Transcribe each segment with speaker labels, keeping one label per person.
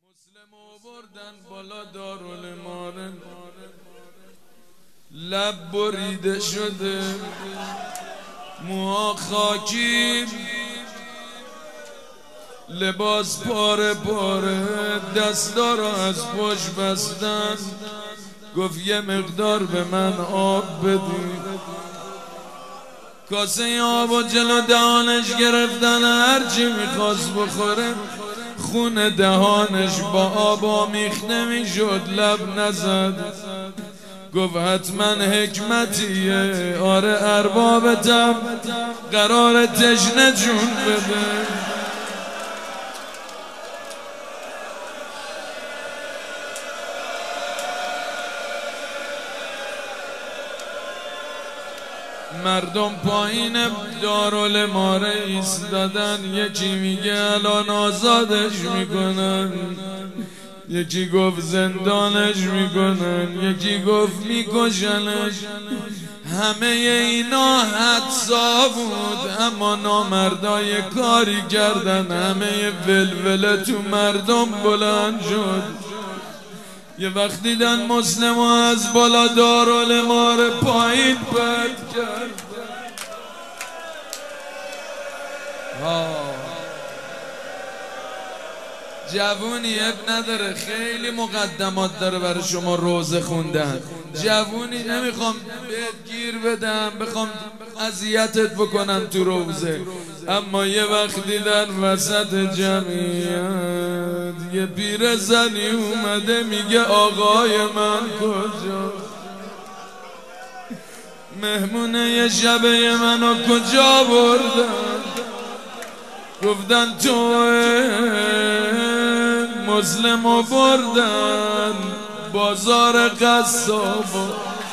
Speaker 1: مسلمو بردن بالا دارالماره، لب بریده شده، موها خاکی، لباس پاره پاره، دستا را از پشت بستن. گفت یه مقدار به من آب بدی. کاسه آب و جلو دهانش گرفتن، هرچی میخواست بخوره خون دهانش با آب آمیخته میشد، لب نزد. گفت حتما حکمتیه، آره اربابتم قرار تشنه جون بده. مردم پایین دارالماره ایستادن، یکی میگه الان آزادش میکنن، یکی گفت زندانش میکنن، یکی گفت میکشنش. همه اینا حدسا بود، اما نامردای کاری کردن. همه ولوله تو مردم بلند شد. یه وقت دیدن مسلم از بالا دارالماره پایین پرت کرد. جوونی اب نداره، خیلی مقدمات داره برای شما روزه خوندن. جوونی نمیخوام بهت گیر بدم، بخوام اذیتت بکنم تو روزه. اما یه وقت دیدن وسط جمعیت یه پیرزنی اومده میگه آقای من کجا؟ مهمونه شبه منو کجا بردن؟ گفتن تو مسلمو بردن بازار قصابا.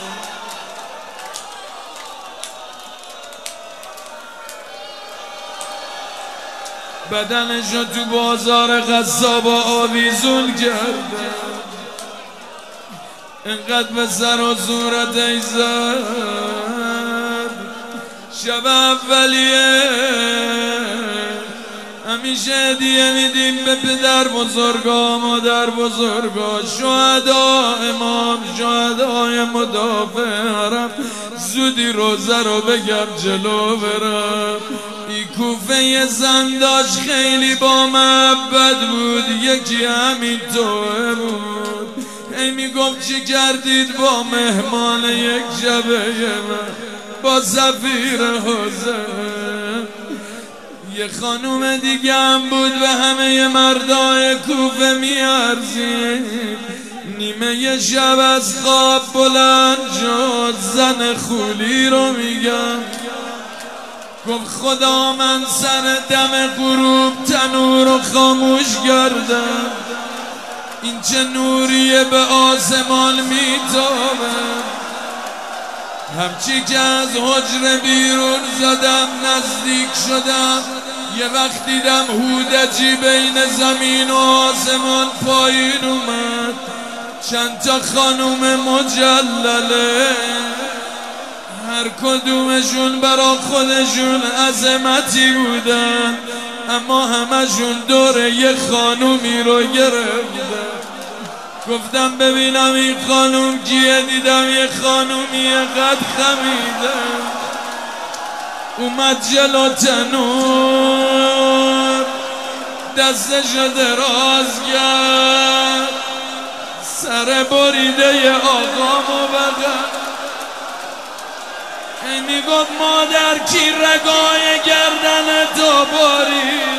Speaker 1: بدنشو تو بازار قصابا آویزون کردن. انقدر به سر و صورتش زد. شب اولیه همیشه هدیه میدیم به پدر بزرگا، مادر بزرگا، شهدا، امام، شهدای مدافع حرم. زودی روزه رو بگم جلو برم. ای کوفه یه زن داشت خیلی با محبت بود، یکی همین توه بود. ای میگفت چی کردید با مهمان یک شبه من، با سفیر حسین. یه خانوم دیگه هم بود به همه مردای کوفه میارزید. نیمه یه شب از خواب بلند شد، زن خولی رو میگم. گفت خدا من سر دم غروب تنور رو خاموش کردم. این چه نوریه به آسمان میتابه. همچی که از حجره بیرون زدم نزدیک شدم، یه وقت دیدم هودجی بین زمین و آسمان پایین اومد. چند تا خانوم مجلله، هر کدومشون برا خودشون عظمتی بودن، اما همشون دور یه خانومی رو گرفتن. گفتم ببینم این خانوم کیه؟ دیدم یه خانومی قد خمیده اومد جلو تنور، دستشو دراز کرد، سر بریده ی آقامو بغل. ای میگفت مادر کی رگای گردن تو باری؟